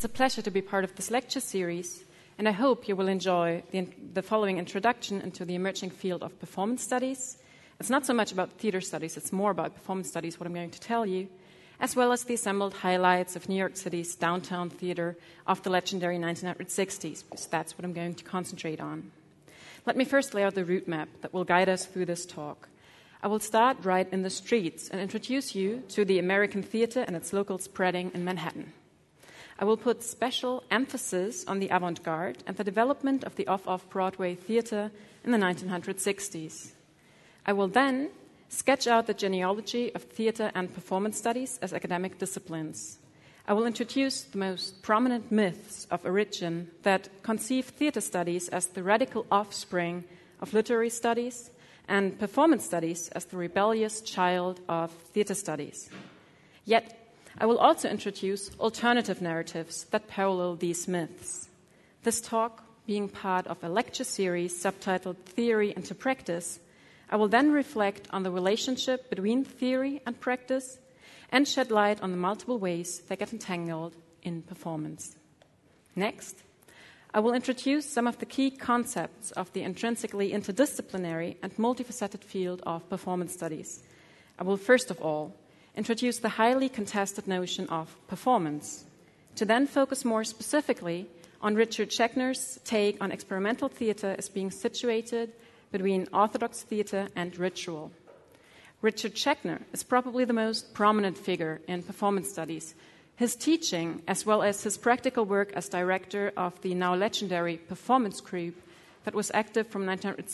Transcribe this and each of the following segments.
It's a pleasure to be part of this lecture series, and I hope you will enjoy the following introduction into the emerging field of performance studies. It's not so much about theater studies, it's more about performance studies, what I'm going to tell you, as well as the assembled highlights of New York City's downtown theater of the legendary 1960s, because that's what I'm going to concentrate on. Let me first lay out the route map that will guide us through this talk. I will start right in the streets and introduce you to the American theater and its local spreading in Manhattan. I will put special emphasis on the avant-garde and the development of the off-Broadway theater in the 1960s. I will then sketch out the genealogy of theater and performance studies as academic disciplines. I will introduce the most prominent myths of origin that conceive theater studies as the radical offspring of literary studies and performance studies as the rebellious child of theater studies. Yet, I will also introduce alternative narratives that parallel these myths. This talk, being part of a lecture series subtitled Theory into Practice, I will then reflect on the relationship between theory and practice and shed light on the multiple ways they get entangled in performance. Next, I will introduce some of the key concepts of the intrinsically interdisciplinary and multifaceted field of performance studies. I will first of all introduce the highly contested notion of performance, to then focus more specifically on Richard Schechner's take on experimental theater as being situated between orthodox theater and ritual. Richard Schechner is probably the most prominent figure in performance studies. His teaching, as well as his practical work as director of the now legendary performance group that was active from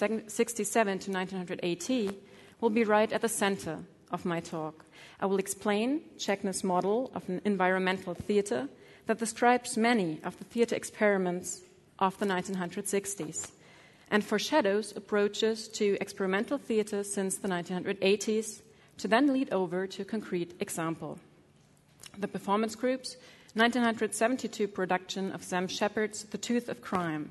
1967 to 1980, will be right at the center of my talk. I will explain Schechner's model of an environmental theater that describes many of the theater experiments of the 1960s and foreshadows approaches to experimental theater since the 1980s to then lead over to a concrete example. The Performance Group's 1972 production of Sam Shepard's The Tooth of Crime.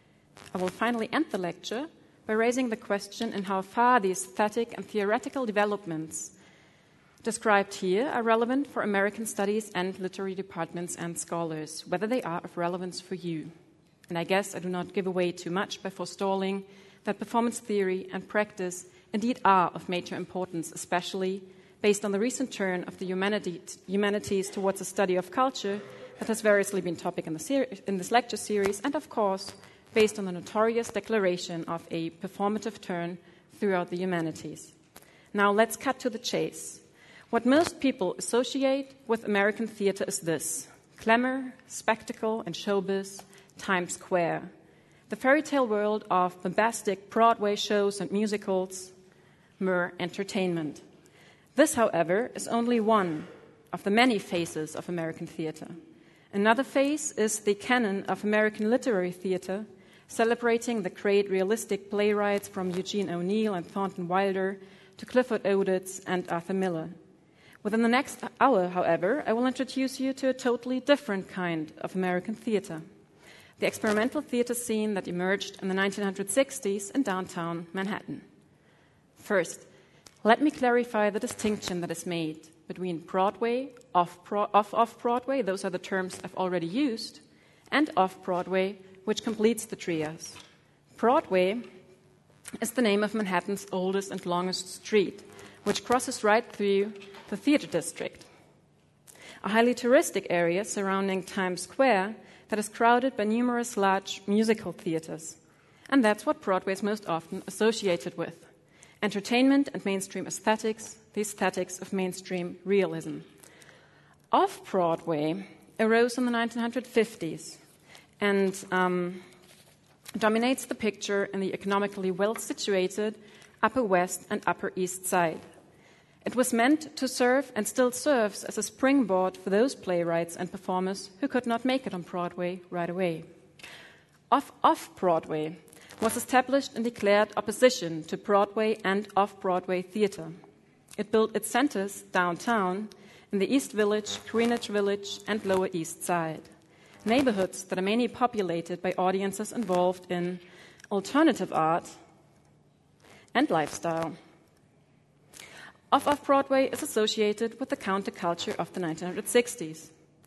I will finally end the lecture by raising the question in how far the aesthetic and theoretical developments described here are relevant for American studies and literary departments and scholars, whether they are of relevance for you. And I guess I do not give away too much by forestalling that performance theory and practice indeed are of major importance, especially based on the recent turn of the humanities towards a study of culture that has variously been topic in this lecture series, and of course, based on the notorious declaration of a performative turn throughout the humanities. Now let's cut to the chase. What most people associate with American theater is this: glamour, spectacle, and showbiz, Times Square, the fairy tale world of bombastic Broadway shows and musicals, mere entertainment. This, however, is only one of the many faces of American theater. Another face is the canon of American literary theater, celebrating the great realistic playwrights from Eugene O'Neill and Thornton Wilder to Clifford Odets and Arthur Miller. Within the next hour, however, I will introduce you to a totally different kind of American theater: the experimental theater scene that emerged in the 1960s in downtown Manhattan. First, let me clarify the distinction that is made between Broadway, off-Broadway, those are the terms I've already used, and off-Broadway, which completes the trias. Broadway is the name of Manhattan's oldest and longest street, which crosses right through the theater district, a highly touristic area surrounding Times Square that is crowded by numerous large musical theaters. And that's what Broadway is most often associated with: entertainment and mainstream aesthetics, the aesthetics of mainstream realism. Off-Broadway arose in the 1950s and dominates the picture in the economically well-situated Upper West and Upper East Side. It was meant to serve and still serves as a springboard for those playwrights and performers who could not make it on Broadway right away. Off-Broadway was established in declared opposition to Broadway and off-Broadway theater. It built its centers downtown in the East Village, Greenwich Village, and Lower East Side, neighborhoods that are mainly populated by audiences involved in alternative art and lifestyle. Off-Broadway is associated with the counterculture of the 1960s.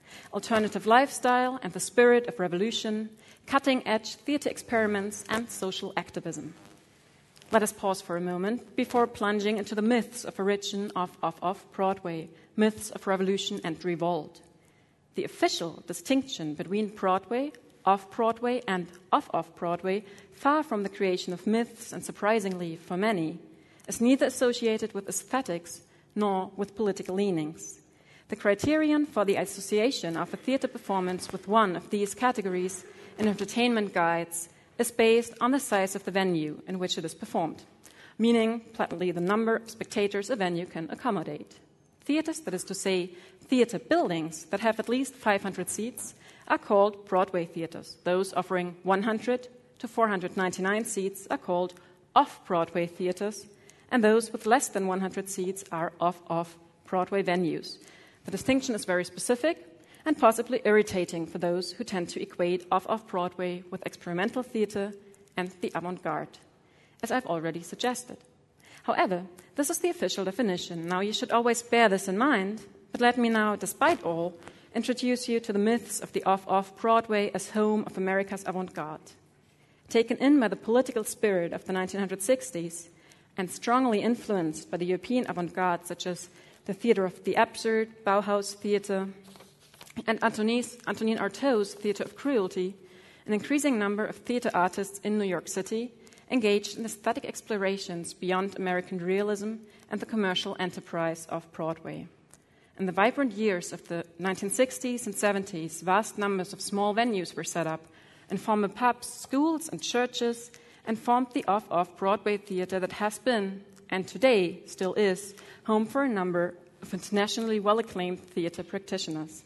alternative lifestyle and the spirit of revolution, cutting-edge theater experiments, and social activism. Let us pause for a moment before plunging into the myths of origin of Off-Broadway, myths of revolution and revolt. The official distinction between Broadway, Off-Broadway, and Off-Broadway, far from the creation of myths and surprisingly for many, is neither associated with aesthetics nor with political leanings. The criterion for the association of a theater performance with one of these categories in entertainment guides is based on the size of the venue in which it is performed, meaning plainly the number of spectators a venue can accommodate. Theaters, that is to say, theater buildings that have at least 500 seats, are called Broadway theaters. Those offering 100 to 499 seats are called Off-Broadway theaters, and those with less than 100 seats are Off-Broadway venues. The distinction is very specific and possibly irritating for those who tend to equate Off-Broadway with experimental theater and the avant-garde, as I've already suggested. However, this is the official definition. Now, you should always bear this in mind, but let me now, despite all, introduce you to the myths of the Off-Broadway as home of America's avant-garde. Taken in by the political spirit of the 1960s and strongly influenced by the European avant-garde, such as the Theater of the Absurd, Bauhaus Theater, and Antonin Artaud's Theater of Cruelty, an increasing number of theater artists in New York City engaged in aesthetic explorations beyond American realism and the commercial enterprise of Broadway. In the vibrant years of the 1960s and 70s, vast numbers of small venues were set up in former pubs, schools, and churches, and formed the Off-Broadway theater that has been, and today still is, home for a number of internationally well-acclaimed theater practitioners.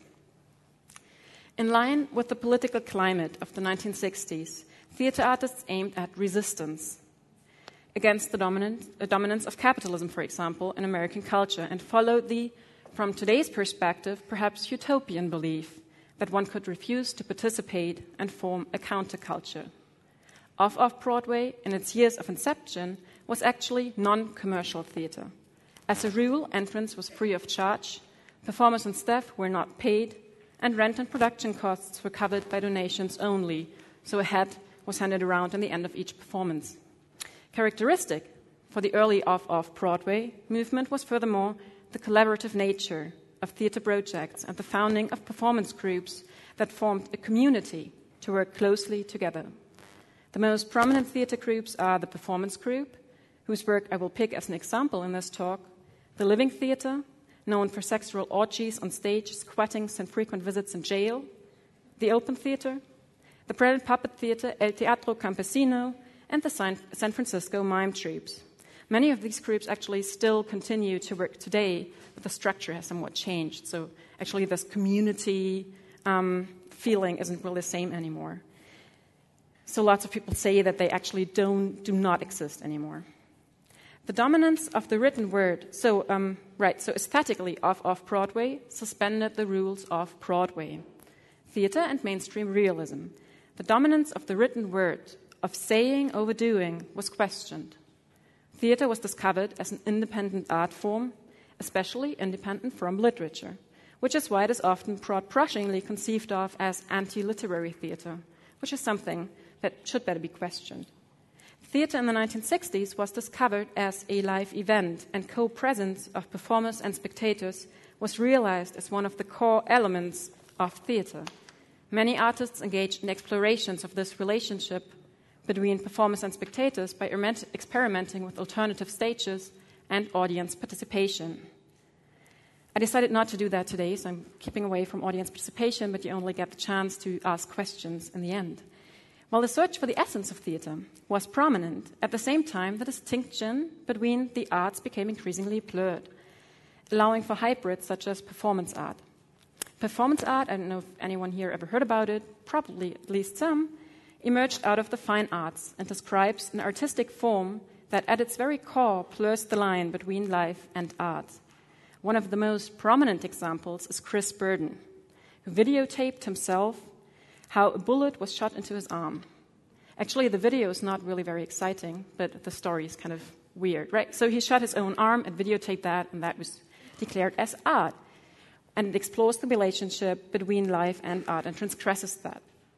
In line with the political climate of the 1960s, theater artists aimed at resistance against the dominance of capitalism, for example, in American culture, and followed the, from today's perspective, perhaps utopian belief that one could refuse to participate and form a counterculture. Off-Broadway, in its years of inception, was actually non-commercial theater. As a rule, entrance was free of charge, performers and staff were not paid, and rent and production costs were covered by donations only, so a hat was handed around at the end of each performance. Characteristic for the early Off-Broadway movement was furthermore the collaborative nature of theater projects and the founding of performance groups that formed a community to work closely together. The most prominent theater groups are the Performance Group, whose work I will pick as an example in this talk, the Living Theater, known for sexual orgies on stage, squattings, and frequent visits in jail, the Open Theater, the Bread and Puppet Theater, El Teatro Campesino, and the San Francisco Mime Troupes. Many of these groups actually still continue to work today, but the structure has somewhat changed. So actually this community feeling isn't really the same anymore. So lots of people say that they actually do not exist anymore. The dominance of the written word, so aesthetically Off-Broadway suspended the rules of Broadway, theater and mainstream realism. The dominance of the written word, of saying over doing, was questioned. Theater was discovered as an independent art form, especially independent from literature, which is why it is often broad-brushingly conceived of as anti-literary theater, which is something that should better be questioned. Theater in the 1960s was discovered as a live event, and co-presence of performers and spectators was realized as one of the core elements of theater. Many artists engaged in explorations of this relationship between performers and spectators by experimenting with alternative stages and audience participation. I decided not to do that today, so I'm keeping away from audience participation, but you only get the chance to ask questions in the end. While the search for the essence of theater was prominent, at the same time, the distinction between the arts became increasingly blurred, allowing for hybrids such as performance art. Performance art, I don't know if anyone here ever heard about it, probably at least some, emerged out of the fine arts and describes an artistic form that at its very core blurs the line between life and art. One of the most prominent examples is Chris Burden, who videotaped himself how a bullet was shot into his arm. Actually, the video is not really very exciting, but the story is kind of weird, right? So he shot his own arm and videotaped that, and that was declared as art. and it explores the relationship between life and art and transgresses that.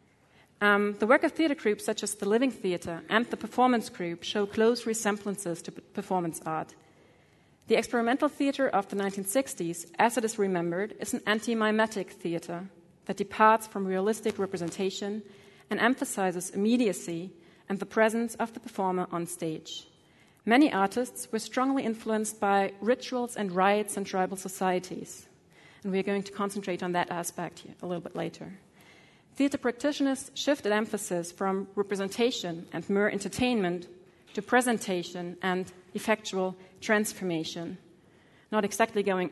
The work of theatre groups such as the Living Theatre and the Performance Group show close resemblances to performance art. The experimental theatre of the 1960s, as it is remembered, is an anti-mimetic theatre that departs from realistic representation and emphasizes immediacy and the presence of the performer on stage. Many artists were strongly influenced by rituals and rites in tribal societies, and we are going to concentrate on that aspect here a little bit later. Theatre practitioners shifted emphasis from representation and mere entertainment to presentation and effectual transformation, not exactly going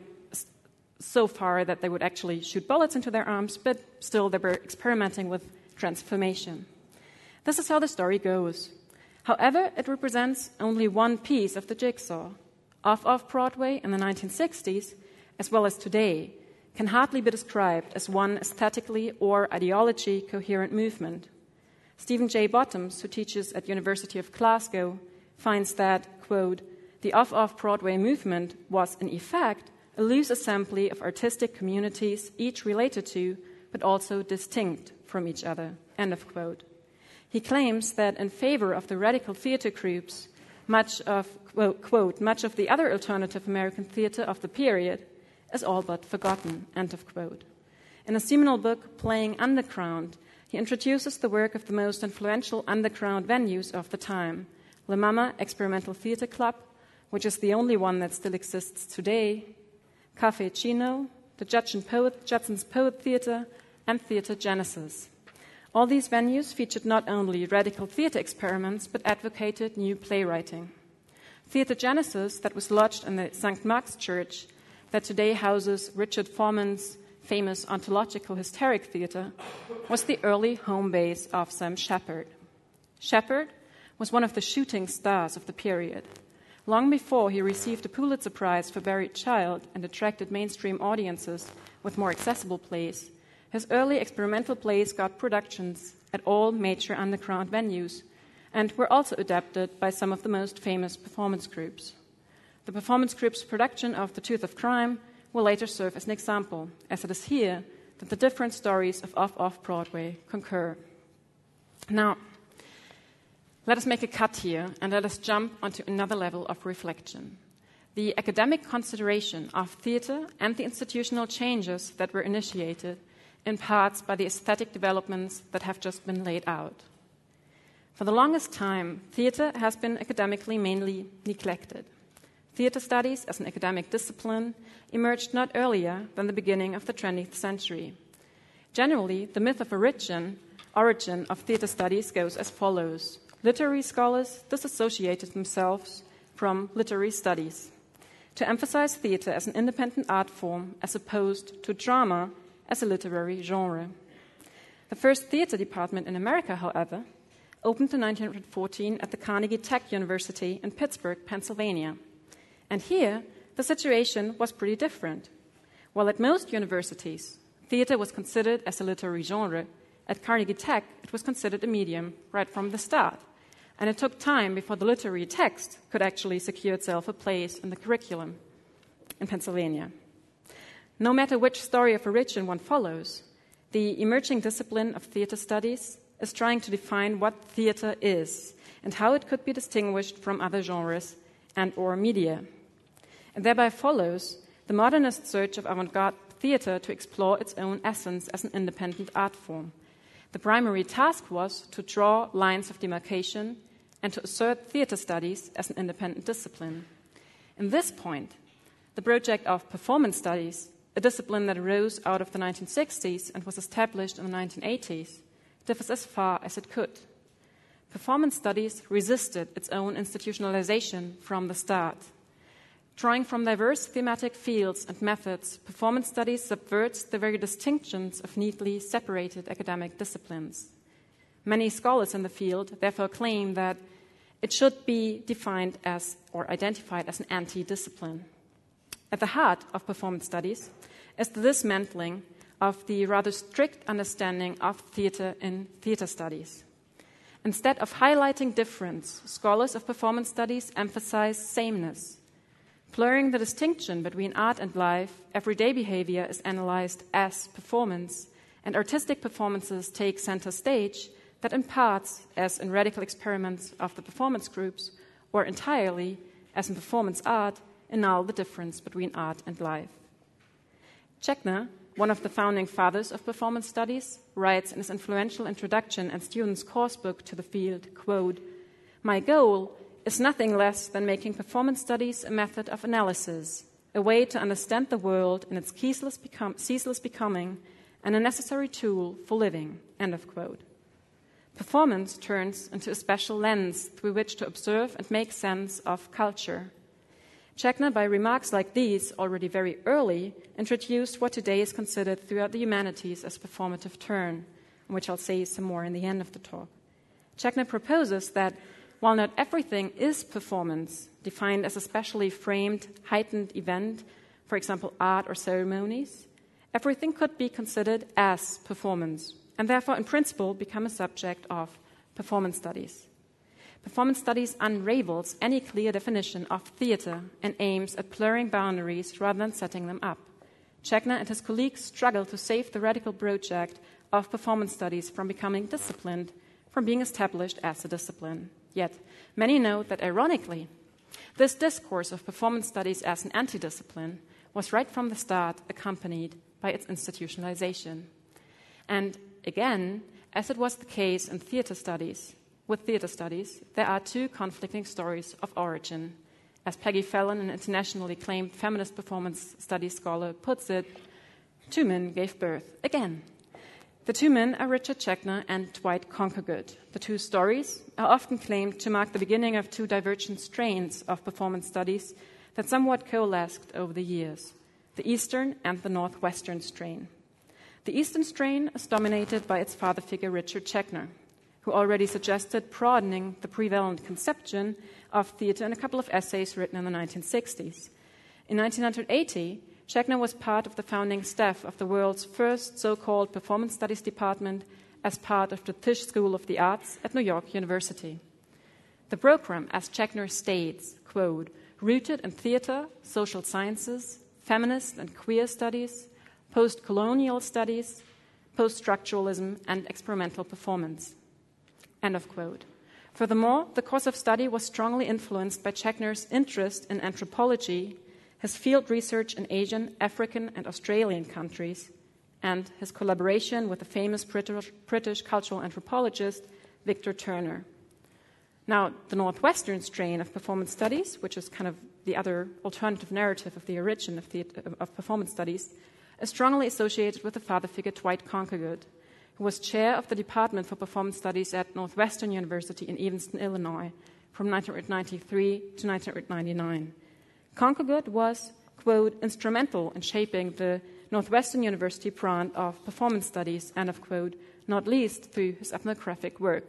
so far that they would actually shoot bullets into their arms, but still they were experimenting with transformation. This is how the story goes. However, it represents only one piece of the jigsaw. Off-Broadway in the 1960s, as well as today, can hardly be described as one aesthetically or ideology coherent movement. Stephen J. Bottoms, who teaches at University of Glasgow, finds that, quote, the off-Broadway movement was, in effect, a loose assembly of artistic communities, each related to, but also distinct from each other, end of quote. He claims that in favor of the radical theatre groups, much of, well, quote, much of the other alternative American theatre of the period is all but forgotten, end of quote. In a seminal book, Playing Underground, he introduces the work of the most influential underground venues of the time, La Mama Experimental Theatre Club, which is the only one that still exists today, Café Chino, the Judson's Poet Theatre, and Theatre Genesis. All these venues featured not only radical theatre experiments, but advocated new playwriting. Theatre Genesis, that was lodged in the St. Mark's Church, that today houses Richard Foreman's famous ontological hysteric theatre, was the early home base of Sam Shepard. Shepard was one of the shooting stars of the period. Long before he received a Pulitzer Prize for Buried Child and attracted mainstream audiences with more accessible plays, his early experimental plays got productions at all major underground venues and were also adapted by some of the most famous performance groups. The performance group's production of The Tooth of Crime will later serve as an example, as it is here that the different stories of Off-Broadway concur. Now, let us make a cut here and let us jump onto another level of reflection. The academic consideration of theatre and the institutional changes that were initiated in parts by the aesthetic developments that have just been laid out. For the longest time, theatre has been academically mainly neglected. Theatre studies as an academic discipline emerged not earlier than the beginning of the 20th century. Generally, the myth of origin of theatre studies goes as follows. Literary scholars disassociated themselves from literary studies to emphasize theatre as an independent art form as opposed to drama as a literary genre. The first theatre department in America, however, opened in 1914 at the Carnegie Tech University in Pittsburgh, Pennsylvania. And here, the situation was pretty different. While at most universities, theatre was considered as a literary genre, at Carnegie Tech, it was considered a medium right from the start. And it took time before the literary text could actually secure itself a place in the curriculum in Pennsylvania. No matter which story of origin one follows, the emerging discipline of theatre studies is trying to define what theatre is and how it could be distinguished from other genres and or media. And thereby follows the modernist search of avant-garde theatre to explore its own essence as an independent art form. The primary task was to draw lines of demarcation and to assert theatre studies as an independent discipline. In this point, the project of performance studies, a discipline that arose out of the 1960s and was established in the 1980s, differs as far as it could. Performance studies resisted its own institutionalization from the start. Drawing from diverse thematic fields and methods, performance studies subverts the very distinctions of neatly separated academic disciplines. Many scholars in the field therefore claim that it should be defined as or identified as an anti-discipline. At the heart of performance studies is the dismantling of the rather strict understanding of theatre in theatre studies. Instead of highlighting difference, scholars of performance studies emphasize sameness. Blurring the distinction between art and life, everyday behavior is analyzed as performance, and artistic performances take center stage that in parts, as in radical experiments of the performance groups, or entirely, as in performance art, annul the difference between art and life. Schechner, one of the founding fathers of performance studies, writes in his influential introduction and students' coursebook to the field, quote, "My goal is nothing less than making performance studies a method of analysis, a way to understand the world in its ceaseless becoming, and a necessary tool for living," end of quote. Performance turns into a special lens through which to observe and make sense of culture. Schechner, by remarks like these, already very early, introduced what today is considered throughout the humanities as performative turn, which I'll say some more in the end of the talk. Schechner proposes that while not everything is performance, defined as a specially framed, heightened event, for example, art or ceremonies, everything could be considered as performance, and therefore, in principle, become a subject of performance studies. Performance studies unravels any clear definition of theater and aims at blurring boundaries rather than setting them up. Schechner and his colleagues struggle to save the radical project of performance studies from becoming disciplined, from being established as a discipline. Yet, many note that, ironically, this discourse of performance studies as an anti-discipline was right from the start accompanied by its institutionalization. And again, as it was the case in theater studies, there are two conflicting stories of origin. As Peggy Fallon, an internationally acclaimed feminist performance studies scholar, puts it, two men gave birth again. The two men are Richard Schechner and Dwight Conquergood. The two stories are often claimed to mark the beginning of two divergent strains of performance studies that somewhat coalesced over the years, the Eastern and the Northwestern strain. The Eastern strain is dominated by its father figure Richard Schechner, who already suggested broadening the prevalent conception of theater in a couple of essays written in the 1960s. In 1980, Schechner was part of the founding staff of the world's first so-called performance studies department as part of the Tisch School of the Arts at New York University. The program, as Schechner states, quote, "rooted in theater, social sciences, feminist and queer studies, post-colonial studies, post-structuralism, and experimental performance." End of quote. Furthermore, the course of study was strongly influenced by Schechner's interest in anthropology, his field research in Asian, African, and Australian countries, and his collaboration with the famous British cultural anthropologist Victor Turner. Now, the Northwestern strain of performance studies, which is kind of the other alternative narrative of the origin of performance studies, is strongly associated with the father figure Dwight Conquergood, who was chair of the Department for Performance Studies at Northwestern University in Evanston, Illinois, from 1993 to 1999. Conquergood was, quote, "instrumental in shaping the Northwestern University brand of performance studies," end of quote, not least through his ethnographic work.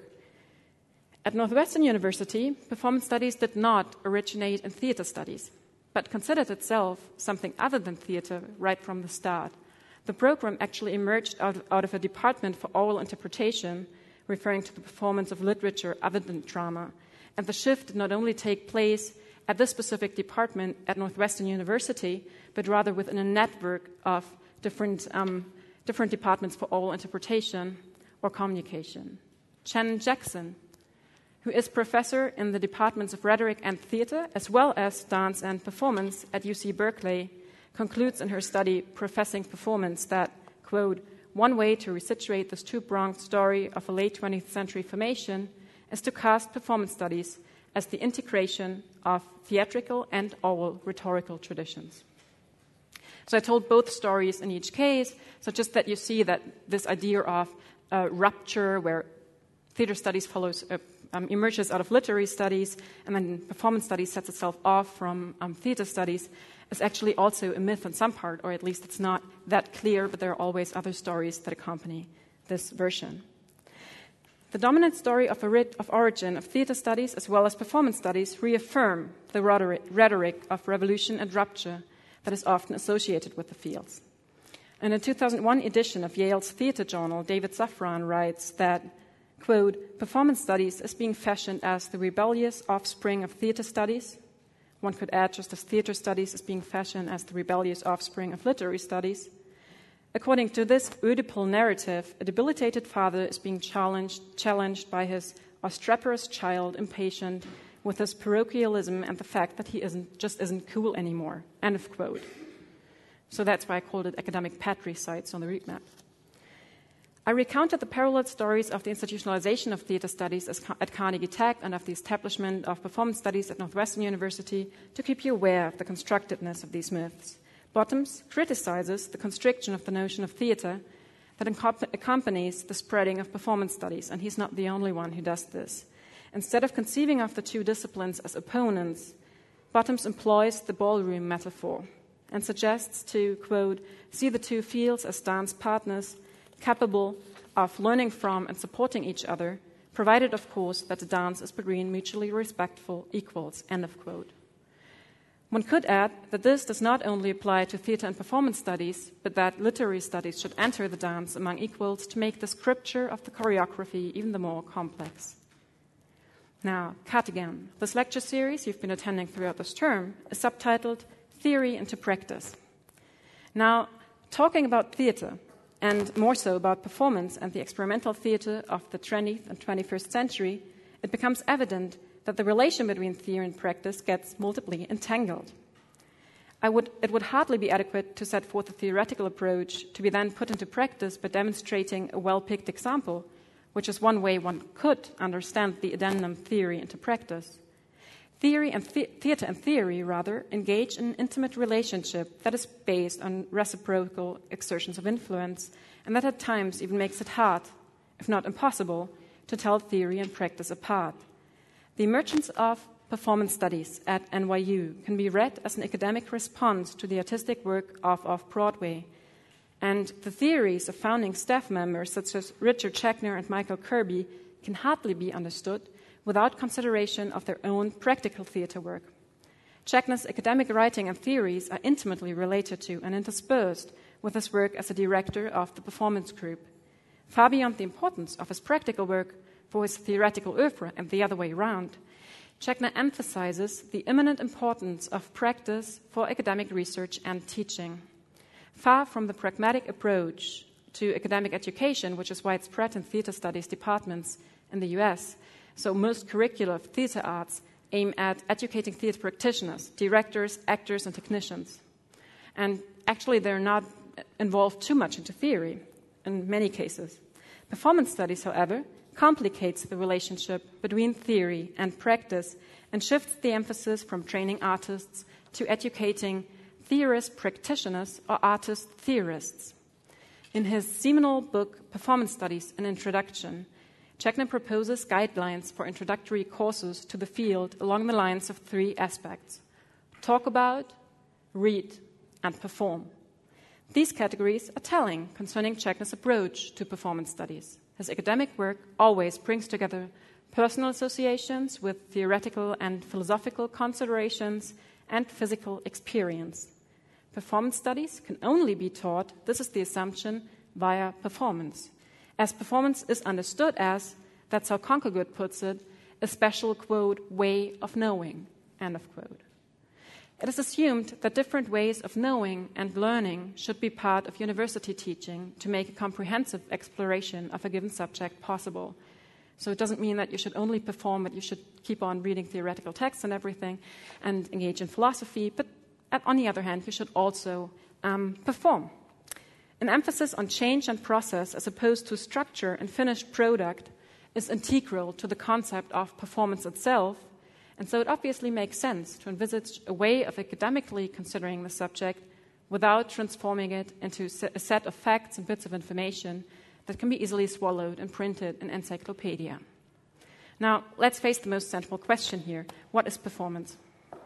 At Northwestern University, performance studies did not originate in theater studies, but considered itself something other than theater right from the start. The program actually emerged out of a department for oral interpretation, referring to the performance of literature other than drama. And the shift did not only take place at this specific department at Northwestern University, but rather within a network of different departments for oral interpretation or communication. Shannon Jackson, who is professor in the departments of rhetoric and theater, as well as dance and performance at UC Berkeley, concludes in her study, Professing Performance, that, quote, "one way to resituate this two-pronged story of a late 20th century formation is to cast performance studies as the integration of theatrical and oral rhetorical traditions." So I told both stories in each case, so just that you see that this idea of rupture, where theater studies emerges out of literary studies, and then performance studies sets itself off from theater studies, is actually also a myth in some part, or at least it's not that clear, but there are always other stories that accompany this version. The dominant story of origin of theater studies as well as performance studies reaffirm the rhetoric of revolution and rupture that is often associated with the fields. In a 2001 edition of Yale's theater journal, David Safran writes that, quote, "performance studies is being fashioned as the rebellious offspring of theater studies, One could add just as theater studies is being fashioned as the rebellious offspring of literary studies. According to this Oedipal narrative, a debilitated father is being challenged by his obstreperous child, impatient with his parochialism and the fact that he isn't cool anymore. End of quote. So that's why I called it academic patricides on the route map. I recounted the parallel stories of the institutionalization of theater studies at Carnegie Tech and of the establishment of performance studies at Northwestern University to keep you aware of the constructedness of these myths. Bottoms criticizes the constriction of the notion of theater that accompanies the spreading of performance studies, and he's not the only one who does this. Instead of conceiving of the two disciplines as opponents, Bottoms employs the ballroom metaphor and suggests to, quote, see the two fields as dance partners capable of learning from and supporting each other, provided, of course, that the dance is between mutually respectful equals, end of quote. One could add that this does not only apply to theater and performance studies, but that literary studies should enter the dance among equals to make the scripture of the choreography even the more complex. Now, cut again. This lecture series you've been attending throughout this term is subtitled Theory into Practice. Now, talking about theater, and more so about performance and the experimental theater of the 20th and 21st century, it becomes evident that the relation between theory and practice gets multiply entangled. It would hardly be adequate to set forth a theoretical approach to be then put into practice by demonstrating a well-picked example, which is one way one could understand the addendum theory into practice. Theater and theory, rather, engage in an intimate relationship that is based on reciprocal exertions of influence, and that at times even makes it hard, if not impossible, to tell theory and practice apart. The emergence of performance studies at NYU can be read as an academic response to the artistic work of Off-Broadway, and the theories of founding staff members such as Richard Schechner and Michael Kirby can hardly be understood without consideration of their own practical theater work. Schechner's academic writing and theories are intimately related to and interspersed with his work as a director of the performance group. Far beyond the importance of his practical work for his theoretical oeuvre and the other way around, Schechner emphasizes the imminent importance of practice for academic research and teaching. Far from the pragmatic approach to academic education, which is widespread in theater studies departments in the US, so most curricula of theater arts aim at educating theater practitioners, directors, actors, and technicians. And actually, they're not involved too much into theory in many cases. Performance studies, however, complicates the relationship between theory and practice and shifts the emphasis from training artists to educating theorist practitioners or artist theorists. In his seminal book, Performance Studies, An Introduction, Schechner proposes guidelines for introductory courses to the field along the lines of three aspects: talk about, read, and perform. These categories are telling concerning Schechner's approach to performance studies. His academic work always brings together personal associations with theoretical and philosophical considerations and physical experience. Performance studies can only be taught, this is the assumption, via performance. As performance is understood as, that's how Conkelgood puts it, a special, quote, way of knowing, end of quote. It is assumed that different ways of knowing and learning should be part of university teaching to make a comprehensive exploration of a given subject possible. So it doesn't mean that you should only perform, but you should keep on reading theoretical texts and everything and engage in philosophy, but on the other hand, you should also perform. An emphasis on change and process as opposed to structure and finished product is integral to the concept of performance itself, and so it obviously makes sense to envisage a way of academically considering the subject without transforming it into a set of facts and bits of information that can be easily swallowed and printed in encyclopedia. Now, let's face the most central question here. What is performance?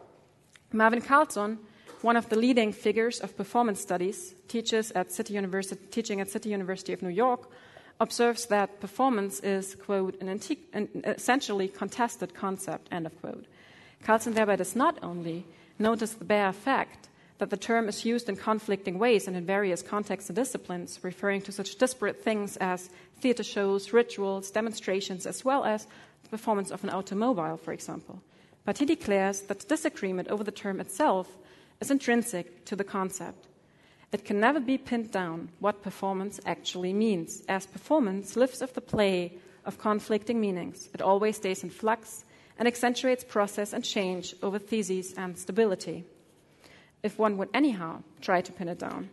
Marvin Carlson, one of the leading figures of performance studies, teaching at City University of New York, observes that performance is, quote, an essentially contested concept, end of quote. Carlson thereby does not only notice the bare fact that the term is used in conflicting ways and in various contexts and disciplines, referring to such disparate things as theater shows, rituals, demonstrations, as well as the performance of an automobile, for example. but he declares that disagreement over the term itself is intrinsic to the concept. It can never be pinned down what performance actually means, as performance lives of the play of conflicting meanings. It always stays in flux and accentuates process and change over theses and stability. If one would anyhow try to pin it down,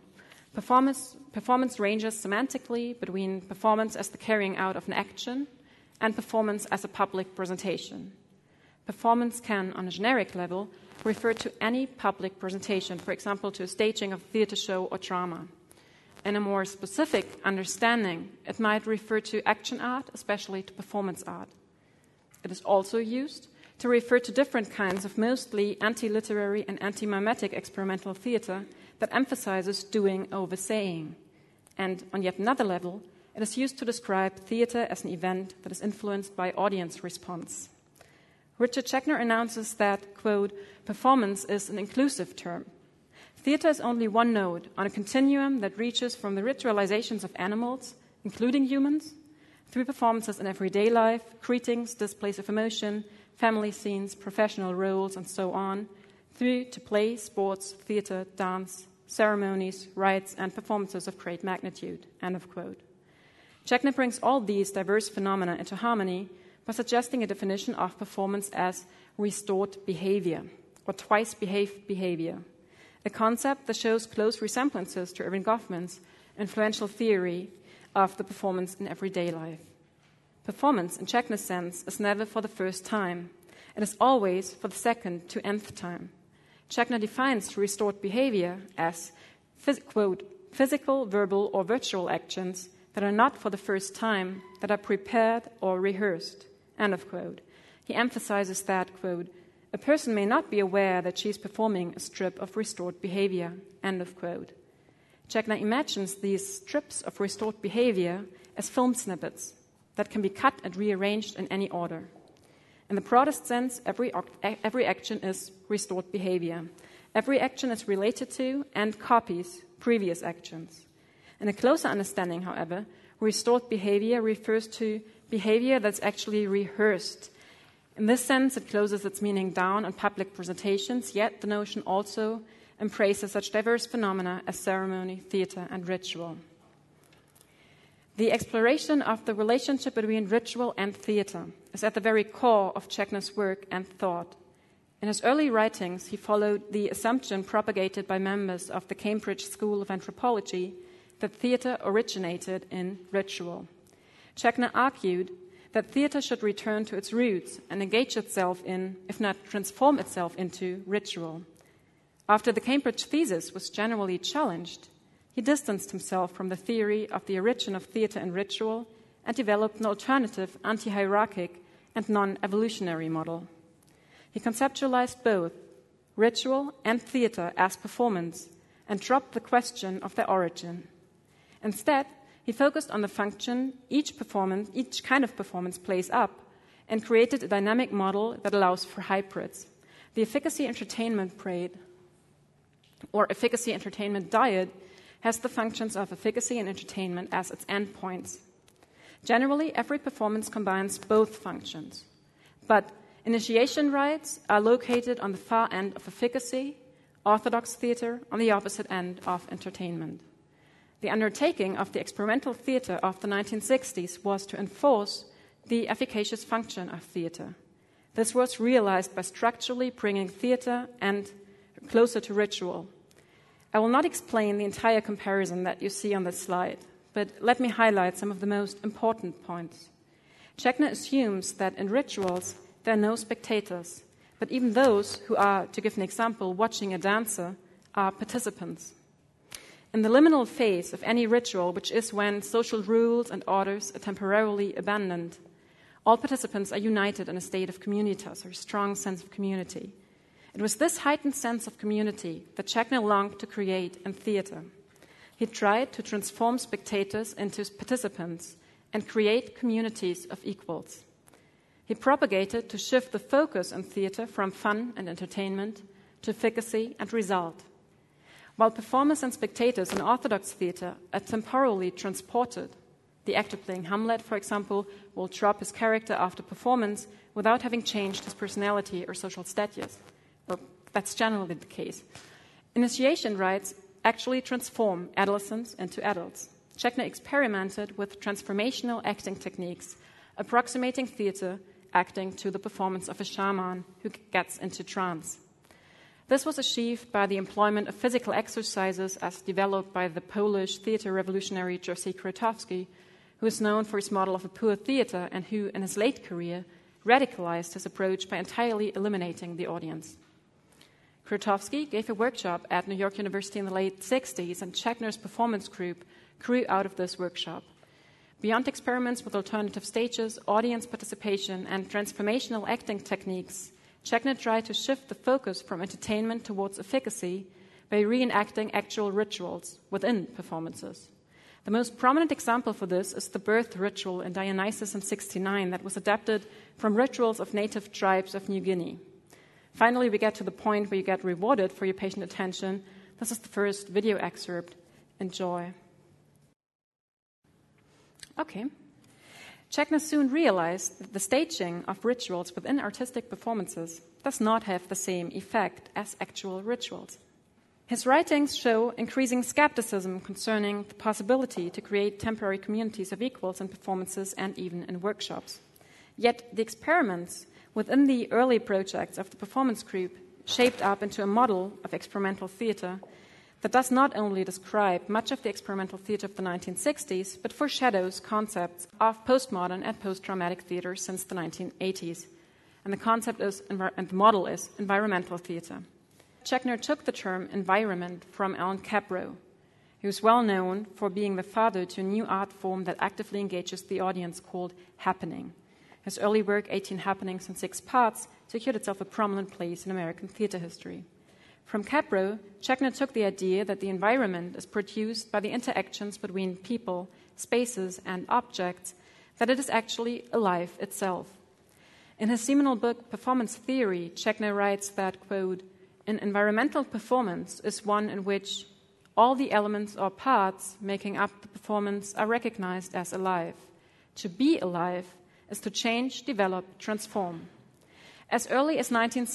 performance ranges semantically between performance as the carrying out of an action and performance as a public presentation. Performance can, on a generic level, refer to any public presentation, for example, to a staging of a theater show or drama. In a more specific understanding, it might refer to action art, especially to performance art. It is also used to refer to different kinds of mostly anti-literary and anti-mimetic experimental theater that emphasizes doing over saying. And on yet another level, it is used to describe theater as an event that is influenced by audience response. Richard Schechner announces that, quote, performance is an inclusive term. Theater is only one node on a continuum that reaches from the ritualizations of animals, including humans, through performances in everyday life, greetings, displays of emotion, family scenes, professional roles, and so on, through to play, sports, theater, dance, ceremonies, rites, and performances of great magnitude, end of quote. Schechner brings all these diverse phenomena into harmony by suggesting a definition of performance as restored behavior, or twice-behaved behavior, a concept that shows close resemblances to Erving Goffman's influential theory of the performance in everyday life. Performance, in Schechner's sense, is never for the first time. It is always for the second to nth time. Schechner defines restored behavior as, quote, physical, verbal, or virtual actions that are not for the first time, that are prepared or rehearsed, end of quote. He emphasizes that, quote, a person may not be aware that she is performing a strip of restored behavior, end of quote. Schechner imagines these strips of restored behavior as film snippets that can be cut and rearranged in any order. In the broadest sense, every action is restored behavior. Every action is related to and copies previous actions. In a closer understanding, however, restored behavior refers to behavior that's actually rehearsed. In this sense, it closes its meaning down on public presentations, yet the notion also embraces such diverse phenomena as ceremony, theater, and ritual. The exploration of the relationship between ritual and theater is at the very core of Schechner's work and thought. In his early writings, he followed the assumption propagated by members of the Cambridge School of Anthropology that theater originated in ritual. Schechner argued that theater should return to its roots and engage itself in, if not transform itself into, ritual. After the Cambridge thesis was generally challenged, he distanced himself from the theory of the origin of theater and ritual and developed an alternative, anti-hierarchic and non-evolutionary model. He conceptualized both ritual and theater as performance and dropped the question of their origin. Instead, he focused on the function each kind of performance plays up and created a dynamic model that allows for hybrids. The efficacy entertainment parade or efficacy entertainment diet has the functions of efficacy and entertainment as its endpoints. Generally, every performance combines both functions, but initiation rites are located on the far end of efficacy, orthodox theater on the opposite end of entertainment. The undertaking of the experimental theater of the 1960s was to enforce the efficacious function of theater. This was realized by structurally bringing theater and closer to ritual. I will not explain the entire comparison that you see on this slide, but let me highlight some of the most important points. Schechner assumes that in rituals there are no spectators, but even those who are, to give an example, watching a dancer are participants. In the liminal phase of any ritual, which is when social rules and orders are temporarily abandoned, all participants are united in a state of communitas, or a strong sense of community. It was this heightened sense of community that Schechner longed to create in theater. He tried to transform spectators into participants and create communities of equals. He propagated to shift the focus in theater from fun and entertainment to efficacy and result. While performers and spectators in Orthodox theater are temporally transported, The actor playing Hamlet, for example, will drop his character after performance without having changed his personality or social status. Well, that's generally the case. Initiation rites actually transform adolescents into adults. Schechner experimented with transformational acting techniques, approximating theater acting to the performance of a shaman who gets into trance. This was achieved by the employment of physical exercises as developed by the Polish theater revolutionary Jerzy Krotowski, who is known for his model of a poor theater and who, in his late career, radicalized his approach by entirely eliminating the audience. Krotowski gave a workshop at New York University in the late 60s, and Schechner's performance group grew out of this workshop. Beyond experiments with alternative stages, audience participation, and transformational acting techniques, Schechner tried to shift the focus from entertainment towards efficacy by reenacting actual rituals within performances. The most prominent example for this is the birth ritual in Dionysus in 69 that was adapted from rituals of native tribes of New Guinea. Finally, we get to the point where you get rewarded for your patient attention. This is the first video excerpt. Enjoy. Okay. Schechner soon realized that the staging of rituals within artistic performances does not have the same effect as actual rituals. His writings show increasing skepticism concerning the possibility to create temporary communities of equals in performances and even in workshops. Yet the experiments within the early projects of the performance group shaped up into a model of experimental theater that does not only describe much of the experimental theater of the 1960s, but foreshadows concepts of postmodern and post-dramatic theater since the 1980s. And the model is environmental theater. Schechner took the term environment from Alan Capro, who is well known for being the father to a new art form that actively engages the audience called happening. His early work, 18 Happenings in 6 Parts, secured itself a prominent place in American theater history. From Capro, Schechner took the idea that the environment is produced by the interactions between people, spaces, and objects, that it is actually alive itself. In his seminal book, Performance Theory, Schechner writes that, quote, an environmental performance is one in which all the elements or parts making up the performance are recognized as alive. To be alive is to change, develop, transform. As early as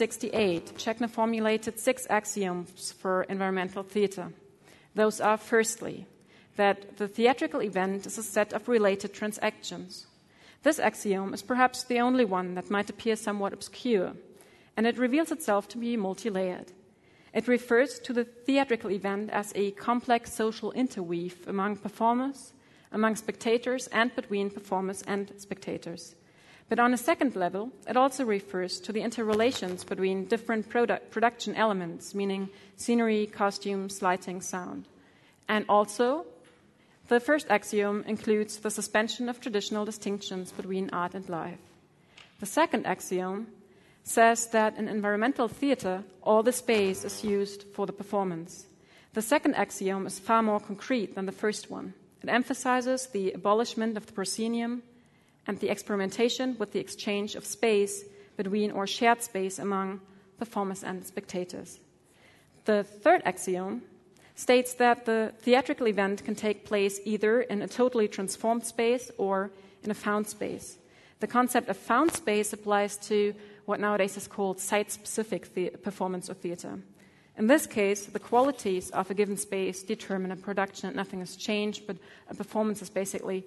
1968, Schechner formulated 6 axioms for environmental theater. Those are, firstly, that the theatrical event is a set of related transactions. This axiom is perhaps the only one that might appear somewhat obscure, and it reveals itself to be multi-layered. It refers to the theatrical event as a complex social interweave among performers, among spectators, and between performers and spectators. But on a second level, it also refers to the interrelations between different production elements, meaning scenery, costumes, lighting, sound. And also, the first axiom includes the suspension of traditional distinctions between art and life. The second axiom says that in environmental theater, all the space is used for the performance. The second axiom is far more concrete than the first one. It emphasizes the abolishment of the proscenium and the experimentation with the exchange of space between or shared space among performers and spectators. The third axiom states that the theatrical event can take place either in a totally transformed space or in a found space. The concept of found space applies to what nowadays is called site-specific performance or theater. In this case, the qualities of a given space determine a production, and nothing has changed, but a performance is basically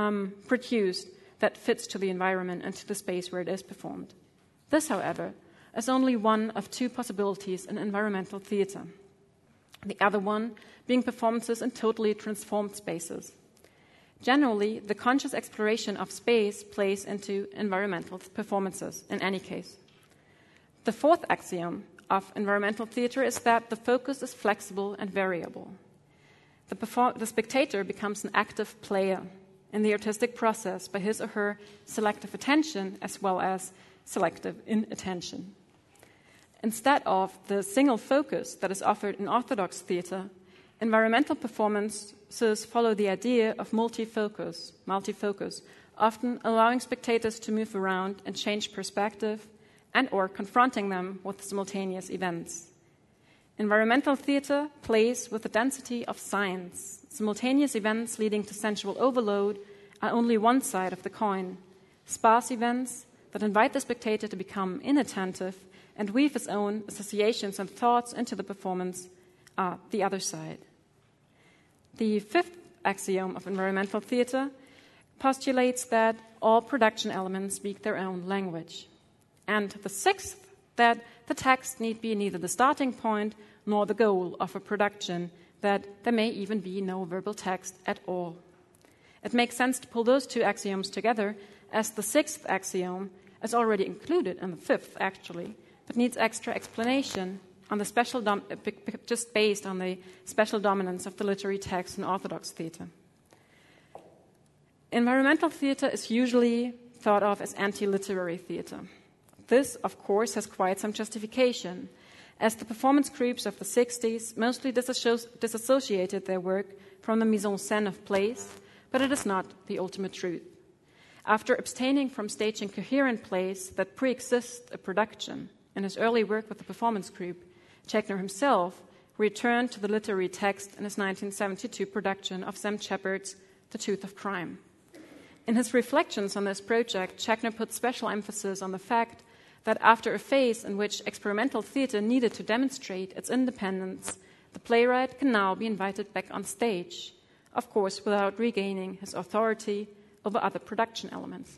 produced that fits to the environment and to the space where it is performed. This, however, is only one of 2 possibilities in environmental theater. The other one being performances in totally transformed spaces. Generally, the conscious exploration of space plays into environmental performances in any case. The fourth axiom of environmental theater is that the focus is flexible and variable. The spectator becomes an active player in the artistic process by his or her selective attention as well as selective inattention. Instead of the single focus that is offered in orthodox theater, environmental performances follow the idea of multi-focus, often allowing spectators to move around and change perspective and or confronting them with simultaneous events. Environmental theater plays with the density of science, simultaneous events leading to sensual overload, are only one side of the coin. Sparse events that invite the spectator to become inattentive and weave his own associations and thoughts into the performance are the other side. The fifth axiom of environmental theater postulates that all production elements speak their own language. And the sixth, that the text need be neither the starting point nor the goal of a production, that there may even be no verbal text at all. It makes sense to pull those two axioms together, as the sixth axiom is already included in the fifth, actually, but needs extra explanation on the just based on the special dominance of the literary text in Orthodox theater. Environmental theater is usually thought of as anti-literary theater. This, of course, has quite some justification, as the performance groups of the 60s mostly disassociated their work from the mise en scène of plays, but it is not the ultimate truth. After abstaining from staging coherent plays that pre-exist a production, in his early work with the performance group, Schechner himself returned to the literary text in his 1972 production of Sam Shepard's The Tooth of Crime. In his reflections on this project, Schechner put special emphasis on the fact that after a phase in which experimental theater needed to demonstrate its independence, the playwright can now be invited back on stage, of course without regaining his authority over other production elements.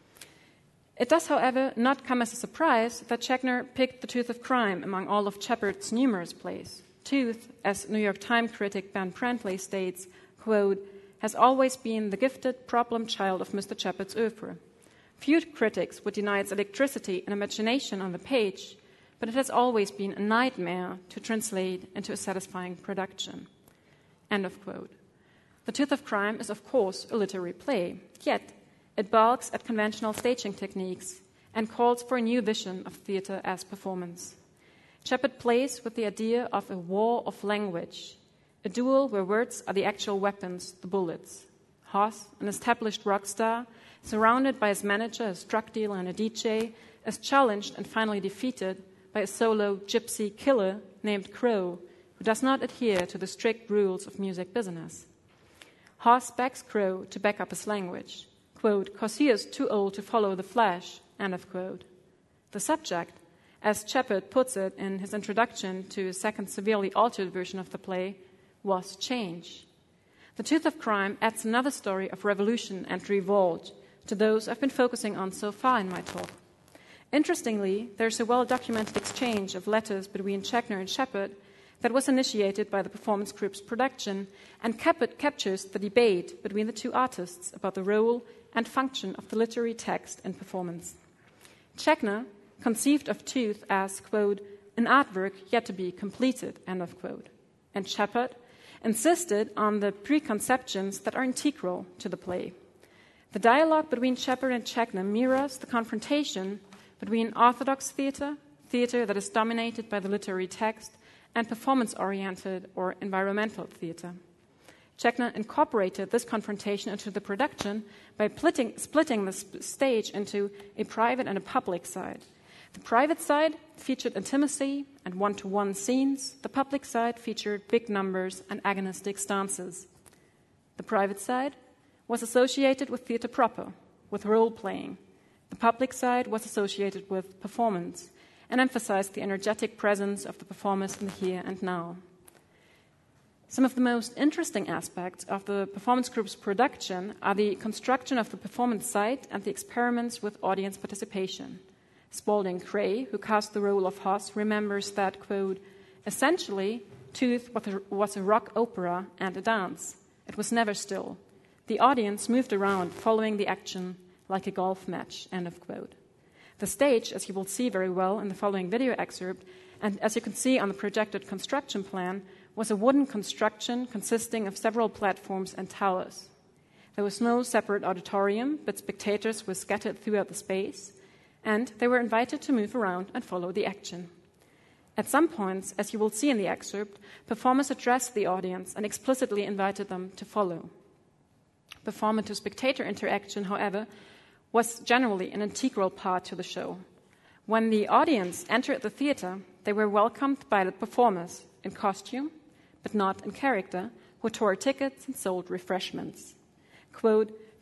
It does, however, not come as a surprise that Schechner picked The Tooth of Crime among all of Shepard's numerous plays. Tooth, as New York Times critic Ben Brantley states, quote, has always been the gifted problem child of Mr. Shepard's oeuvre. Few critics would deny its electricity and imagination on the page, but it has always been a nightmare to translate into a satisfying production. End of quote. The Tooth of Crime is, of course, a literary play, yet it balks at conventional staging techniques and calls for a new vision of theater as performance. Shepard plays with the idea of a war of language, a duel where words are the actual weapons, the bullets. Hoss, an established rock star, surrounded by his manager, his drug dealer, and a DJ, is challenged and finally defeated by a solo gypsy killer named Crow, who does not adhere to the strict rules of music business. Hoss begs Crow to back up his language, quote, "'cause he is too old to follow the Flash," end of quote. The subject, as Shepard puts it in his introduction to a second severely altered version of the play, was change. The Tooth of Crime adds another story of revolution and revolt to those I've been focusing on so far in my talk. Interestingly, there's a well-documented exchange of letters between Schechner and Shepard that was initiated by the performance group's production and captures the debate between the two artists about the role and function of the literary text in performance. Schechner conceived of Tooth as, quote, an artwork yet to be completed, end of quote. And Shepard insisted on the preconceptions that are integral to the play. The dialogue between Shepard and Schechner mirrors the confrontation between orthodox theater, theater that is dominated by the literary text, and performance-oriented or environmental theater. Schechner incorporated this confrontation into the production by splitting the stage into a private and a public side. The private side featured intimacy and one-to-one scenes. The public side featured big numbers and agonistic stances. The private side was associated with theater proper, with role-playing. The public side was associated with performance and emphasized the energetic presence of the performers in the here and now. Some of the most interesting aspects of the performance group's production are the construction of the performance site and the experiments with audience participation. Spalding Cray, who cast the role of Hoss, remembers that, quote, essentially, Tooth was a rock opera and a dance. It was never still. The audience moved around following the action like a golf match, end of quote. The stage, as you will see very well in the following video excerpt, and as you can see on the projected construction plan, was a wooden construction consisting of several platforms and towers. There was no separate auditorium, but spectators were scattered throughout the space, and they were invited to move around and follow the action. At some points, as you will see in the excerpt, performers addressed the audience and explicitly invited them to follow. Performer-to-spectator interaction, however, was generally an integral part to the show. When the audience entered the theater, they were welcomed by the performers in costume, but not in character, who tore tickets and sold refreshments. Quote,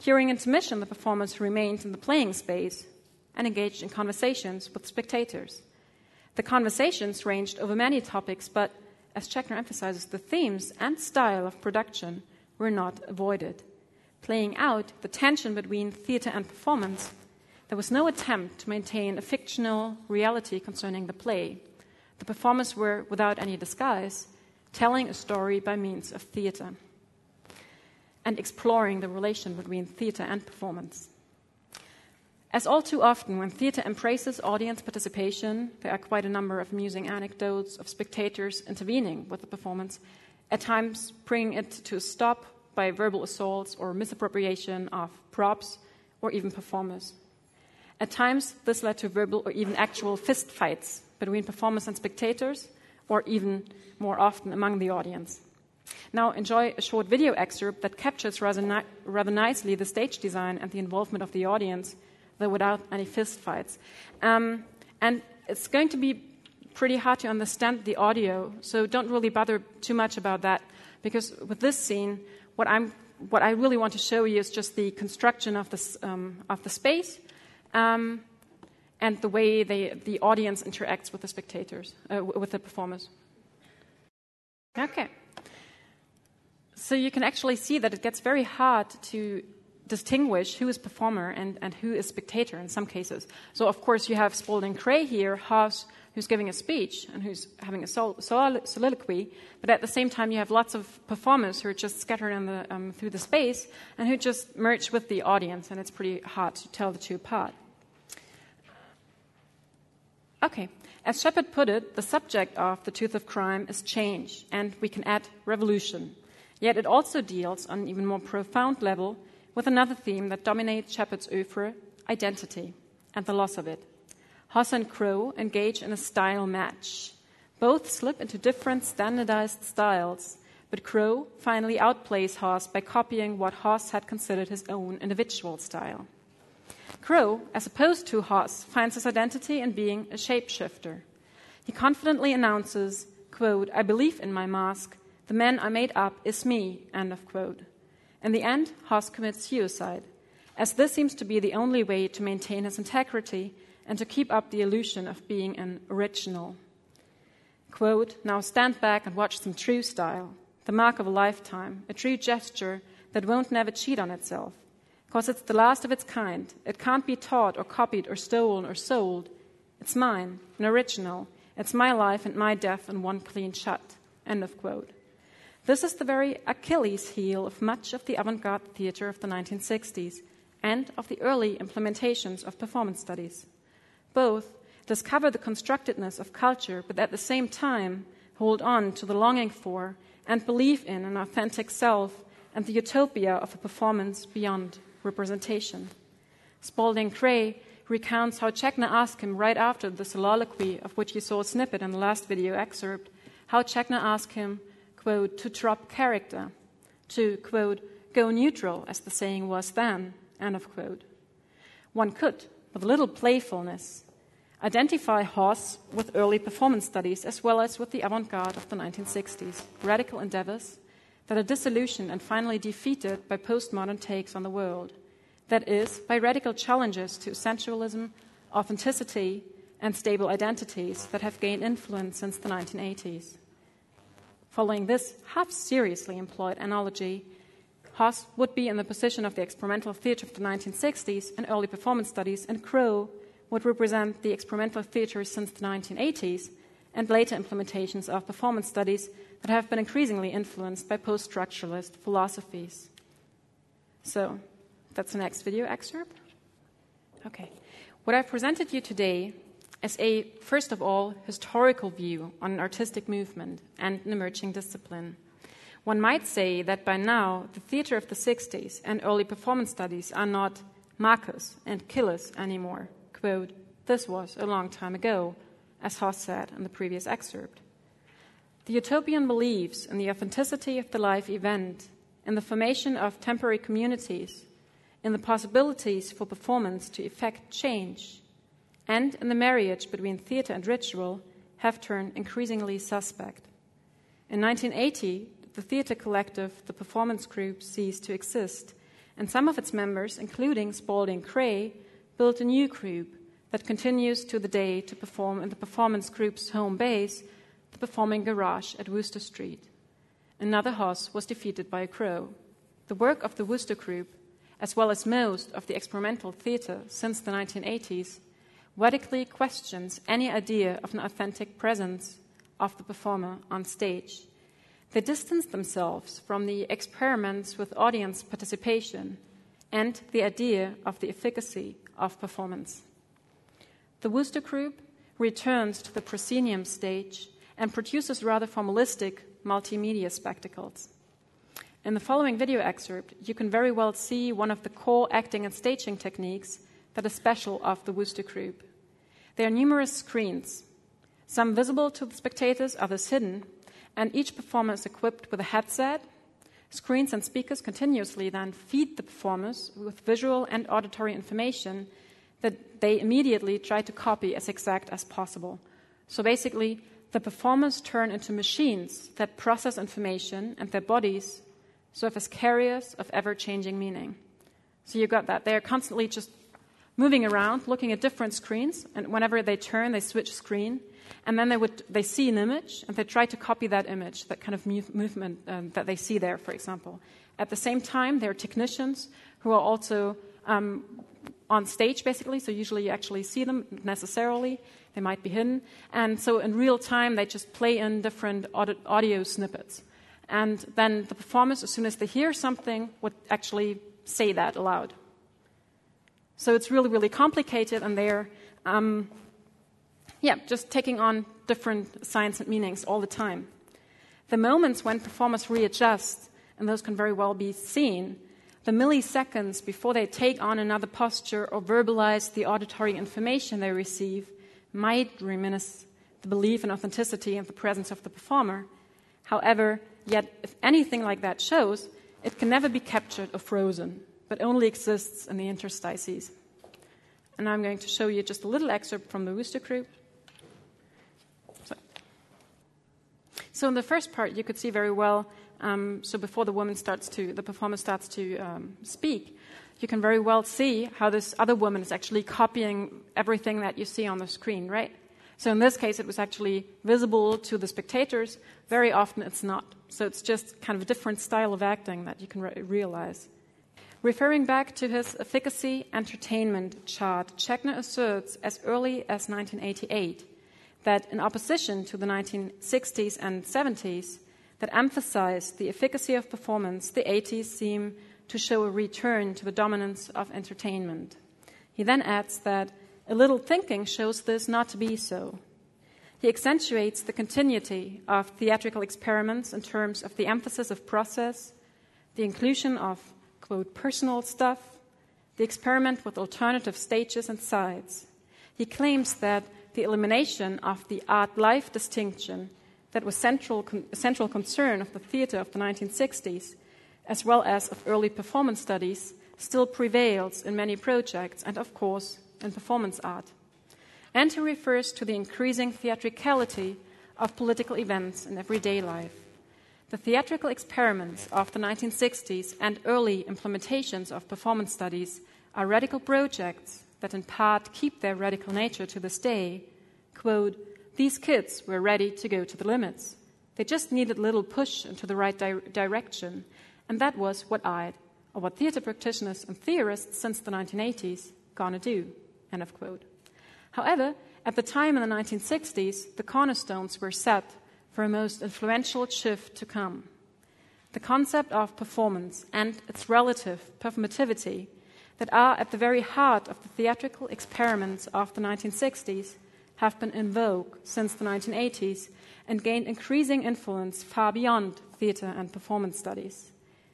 During intermission, the performers remained in the playing space and engaged in conversations with spectators. The conversations ranged over many topics, but as Schechner emphasizes, the themes and style of production were not avoided. Playing out the tension between theater and performance, there was no attempt to maintain a fictional reality concerning the play. The performers were, without any disguise, telling a story by means of theater and exploring the relation between theater and performance. As all too often, when theater embraces audience participation, there are quite a number of amusing anecdotes of spectators intervening with the performance, at times bringing it to a stop by verbal assaults or misappropriation of props or even performers. At times, this led to verbal or even actual fist fights between performers and spectators, or even more often among the audience. Now enjoy a short video excerpt that captures rather nicely the stage design and the involvement of the audience, though without any fist fights. And it's going to be pretty hard to understand the audio, so don't really bother too much about that, because with this scene, what I really want to show you is just the construction of the space and the way the audience interacts with the spectators, with the performers. Okay. So you can actually see that it gets very hard to distinguish who is performer and who is spectator in some cases. So, of course, you have Spalding Gray here, Haas, who's giving a speech and who's having a soliloquy, but at the same time you have lots of performers who are just scattered in the, through the space and who just merge with the audience, and it's pretty hard to tell the two apart. Okay, as Shepard put it, the subject of The Tooth of Crime is change, and we can add revolution. Yet it also deals on an even more profound level with another theme that dominates Shepard's oeuvre, identity, and the loss of it. Haas and Crow engage in a style match. Both slip into different standardized styles, but Crow finally outplays Haas by copying what Haas had considered his own individual style. Crow, as opposed to Haas, finds his identity in being a shapeshifter. He confidently announces, quote, "I believe in my mask. The man I made up is me," end of quote. In the end, Haas commits suicide, as this seems to be the only way to maintain his integrity and to keep up the illusion of being an original. Quote, "Now stand back and watch some true style, the mark of a lifetime, a true gesture that won't never cheat on itself. Because it's the last of its kind. It can't be taught or copied or stolen or sold. It's mine, an original. It's my life and my death in one clean shot," end of quote. This is the very Achilles heel of much of the avant-garde theater of the 1960s and of the early implementations of performance studies. Both discover the constructedness of culture, but at the same time hold on to the longing for and believe in an authentic self and the utopia of a performance beyond representation. Spalding Gray recounts how Schechner asked him right after the soliloquy, of which you saw a snippet in the last video excerpt, how Schechner asked him, quote, to drop character, to, quote, go neutral, as the saying was then, end of quote. One could, with a little playfulness, identify Haas with early performance studies as well as with the avant-garde of the 1960s, radical endeavors that are disillusioned and finally defeated by postmodern takes on the world. That is, by radical challenges to sensualism, authenticity, and stable identities that have gained influence since the 1980s. Following this half-seriously employed analogy, Haas would be in the position of the experimental theatre of the 1960s and early performance studies, and Crow would represent the experimental theatre since the 1980s and later implementations of performance studies that have been increasingly influenced by post-structuralist philosophies. So, that's the next video excerpt. Okay. What I've presented you today is a, first of all, historical view on an artistic movement and an emerging discipline. One might say that by now, the theatre of the 60s and early performance studies are not markers and killers anymore. Quote, this was a long time ago, as Haas said in the previous excerpt. The utopian believes in the authenticity of the live event, in the formation of temporary communities, in the possibilities for performance to effect change, and in the marriage between theatre and ritual, have turned increasingly suspect. In 1980, the theatre collective, the performance group, ceased to exist, and some of its members, including Spalding Cray, built a new group that continues to the day to perform in the performance group's home base, the Performing Garage at Wooster Street. Another hoss was defeated by a crow. The work of the Wooster group, as well as most of the experimental theatre since the 1980s, radically questions any idea of an authentic presence of the performer on stage. They distance themselves from the experiments with audience participation and the idea of the efficacy of performance. The Wooster group returns to the proscenium stage and produces rather formalistic multimedia spectacles. In the following video excerpt, you can very well see one of the core acting and staging techniques that is special of the Wooster group. There are numerous screens, some visible to the spectators, others hidden, and each performer is equipped with a headset. Screens and speakers continuously then feed the performers with visual and auditory information that they immediately try to copy as exact as possible. So basically, the performers turn into machines that process information, and their bodies serve as carriers of ever-changing meaning. So you got that. They're constantly just moving around, looking at different screens, and whenever they turn, they switch screen, and then they see an image, and they try to copy that image, that kind of movement that they see there, for example. At the same time, there are technicians who are also on stage, basically, so usually you actually see them necessarily. They might be hidden. And so in real time, they just play in different audio snippets. And then the performers, as soon as they hear something, would actually say that aloud. So it's really, really complicated, and they're just taking on different signs and meanings all the time. The moments when performers readjust, and those can very well be seen, the milliseconds before they take on another posture or verbalize the auditory information they receive, might reminisce the belief in authenticity and the presence of the performer. However, yet if anything like that shows, it can never be captured or frozen, but only exists in the interstices. And I'm going to show you just a little excerpt from the Wooster group. So in the first part, you could see very well, so before the performer starts to speak, you can very well see how this other woman is actually copying everything that you see on the screen, right? So in this case, it was actually visible to the spectators. Very often it's not. So it's just kind of a different style of acting that you can realize. Referring back to his efficacy entertainment chart, Schechner asserts as early as 1988 that in opposition to the 1960s and 70s that emphasized the efficacy of performance, the 80s seem to show a return to the dominance of entertainment. He then adds that a little thinking shows this not to be so. He accentuates the continuity of theatrical experiments in terms of the emphasis of process, the inclusion of, quote, personal stuff, the experiment with alternative stages and sides. He claims that the elimination of the art-life distinction that was a central concern of the theater of the 1960s, as well as of early performance studies, still prevails in many projects and, of course, in performance art. And he refers to the increasing theatricality of political events in everyday life. The theatrical experiments of the 1960s and early implementations of performance studies are radical projects that in part keep their radical nature to this day. Quote, "These kids were ready to go to the limits. They just needed a little push into the right direction, and that was what what theater practitioners and theorists since the 1980s gonna do," end of quote. However, at the time in the 1960s, the cornerstones were set for a most influential shift to come. The concept of performance and its relative performativity that are at the very heart of the theatrical experiments of the 1960s have been in vogue since the 1980s and gained increasing influence far beyond theater and performance studies.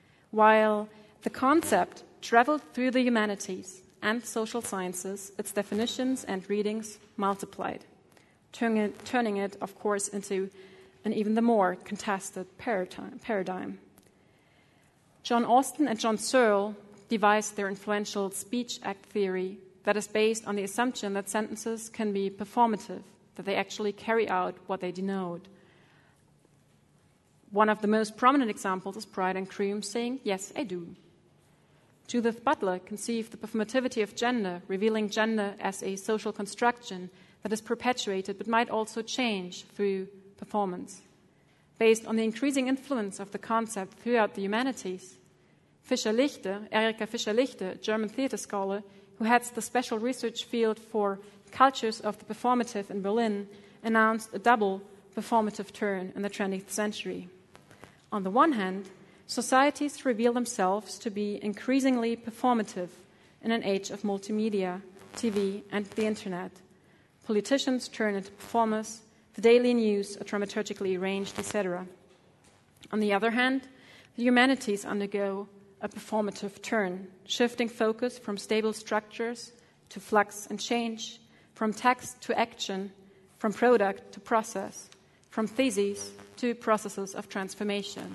While the concept traveled through the humanities and social sciences, its definitions and readings multiplied, turning it, of course, into an even more contested paradigm. John Austin and John Searle devised their influential speech act theory that is based on the assumption that sentences can be performative, that they actually carry out what they denote. One of the most prominent examples is Bride and Groom saying, "Yes, I do." Judith Butler conceived the performativity of gender, revealing gender as a social construction that is perpetuated but might also change through performance. Based on the increasing influence of the concept throughout the humanities, Erika Fischer-Lichte, a German theater scholar who heads the special research field for cultures of the performative in Berlin, announced a double performative turn in the 20th century. On the one hand, societies reveal themselves to be increasingly performative in an age of multimedia, TV, and the internet. Politicians turn into performers, the daily news are dramaturgically arranged, etc. On the other hand, the humanities undergo a performative turn, shifting focus from stable structures to flux and change, from text to action, from product to process, from theses to processes of transformation.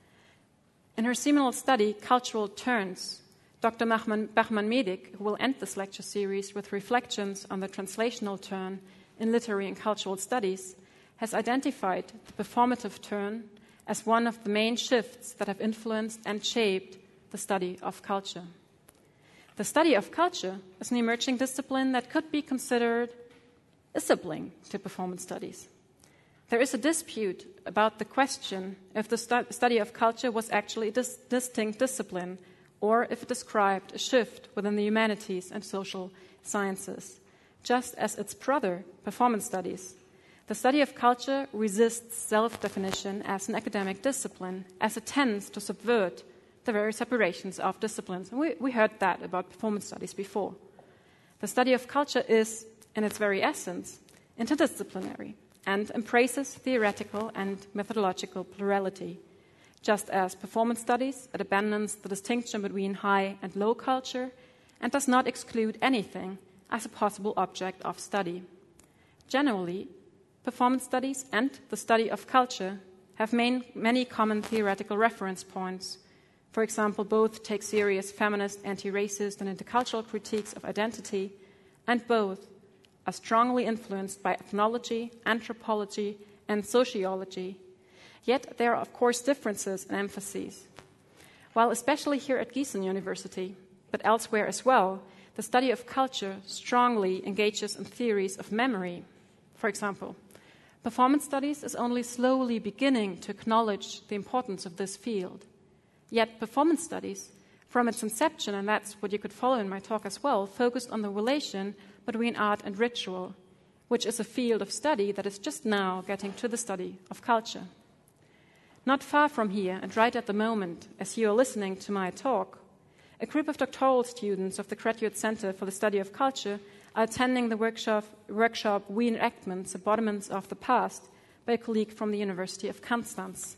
In her seminal study, Cultural Turns, Dr. Bachmann-Medik, who will end this lecture series with reflections on the translational turn in literary and cultural studies, has identified the performative turn as one of the main shifts that have influenced and shaped the study of culture. The study of culture is an emerging discipline that could be considered a sibling to performance studies. There is a dispute about the question if the study of culture was actually a distinct discipline or if it described a shift within the humanities and social sciences. Just as its brother, performance studies, the study of culture resists self-definition as an academic discipline, as it tends to subvert the very separations of disciplines. And we heard that about performance studies before. The study of culture is, in its very essence, interdisciplinary and embraces theoretical and methodological plurality. Just as performance studies, it abandons the distinction between high and low culture and does not exclude anything as a possible object of study. Generally, performance studies and the study of culture have many common theoretical reference points. For example, both take serious feminist, anti-racist, and intercultural critiques of identity, and both are strongly influenced by ethnology, anthropology, and sociology. Yet there are, of course, differences and emphases. While especially here at Gießen University, but elsewhere as well, the study of culture strongly engages in theories of memory. For example, performance studies is only slowly beginning to acknowledge the importance of this field. Yet performance studies, from its inception, and that's what you could follow in my talk as well, focused on the relation between art and ritual, which is a field of study that is just now getting to the study of culture. Not far from here, and right at the moment, as you are listening to my talk, a group of doctoral students of the Graduate Center for the Study of Culture are attending the workshop Reenactments, Embodiments of the Past, by a colleague from the University of Konstanz,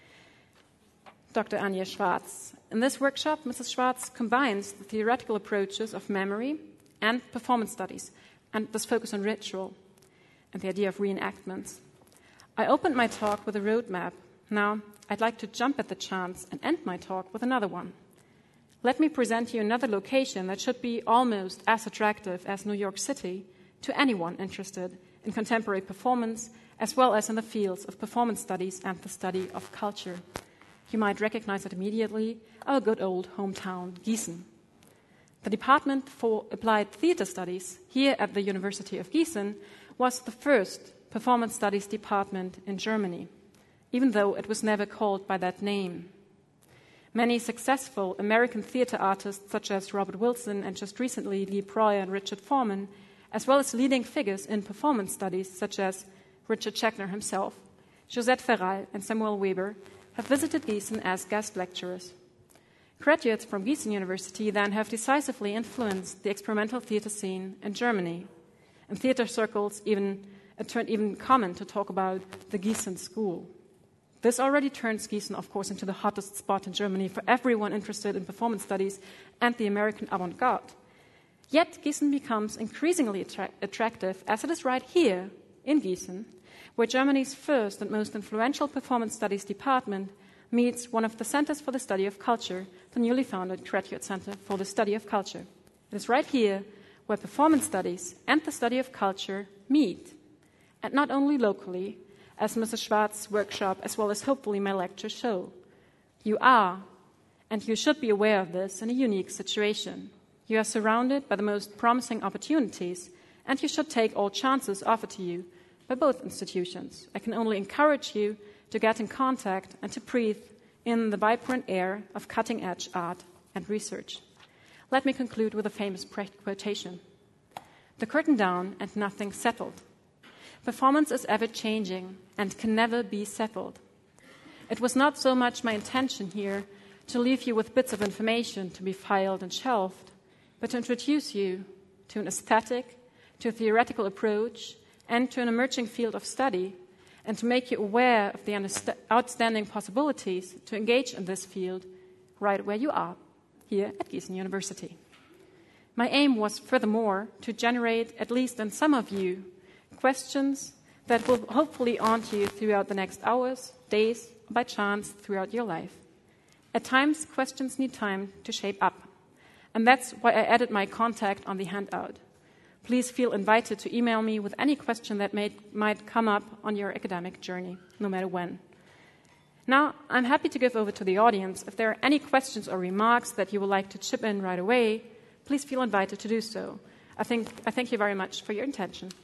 Dr. Anja Schwarz. In this workshop, Mrs. Schwarz combines the theoretical approaches of memory and performance studies, and this focus on ritual and the idea of reenactments. I opened my talk with a roadmap. Now, I'd like to jump at the chance and end my talk with another one. Let me present you another location that should be almost as attractive as New York City to anyone interested in contemporary performance, as well as in the fields of performance studies and the study of culture. You might recognize it immediately, our good old hometown, Gießen. The Department for Applied Theater Studies here at the University of Gießen was the first performance studies department in Germany, even though it was never called by that name. Many successful American theater artists, such as Robert Wilson and just recently Lee Breuer and Richard Foreman, as well as leading figures in performance studies, such as Richard Schechner himself, Josette Ferral, and Samuel Weber, have visited Gießen as guest lecturers. Graduates from Gießen University then have decisively influenced the experimental theater scene in Germany. In theater circles, it turned even common to talk about the Gießen School. This already turns Gießen, of course, into the hottest spot in Germany for everyone interested in performance studies and the American avant-garde. Yet Gießen becomes increasingly attractive as it is right here in Gießen, where Germany's first and most influential performance studies department meets one of the centers for the study of culture, the newly founded Graduate Center for the Study of Culture. It is right here where performance studies and the study of culture meet, and not only locally, as Mrs. Schwarz's workshop as well as hopefully my lecture show. You are And you should be aware of this in a unique situation. You are surrounded by the most promising opportunities, and you should take all chances offered to you by both institutions. I can only encourage you to get in contact and to breathe in the vibrant air of cutting-edge art and research. Let me conclude with a famous quotation. "The curtain down and nothing settled. Performance is ever-changing and can never be settled." It was not so much my intention here to leave you with bits of information to be filed and shelved, but to introduce you to an aesthetic, to a theoretical approach, and to an emerging field of study, and to make you aware of the outstanding possibilities to engage in this field right where you are, here at Gießen University. My aim was, furthermore, to generate, at least in some of you, questions that will hopefully haunt you throughout the next hours, days, or by chance throughout your life. At times, questions need time to shape up, and that's why I added my contact on the handout. Please feel invited to email me with any question that might come up on your academic journey, no matter when. Now, I'm happy to give over to the audience. If there are any questions or remarks that you would like to chip in right away, please feel invited to do so. I thank you very much for your attention.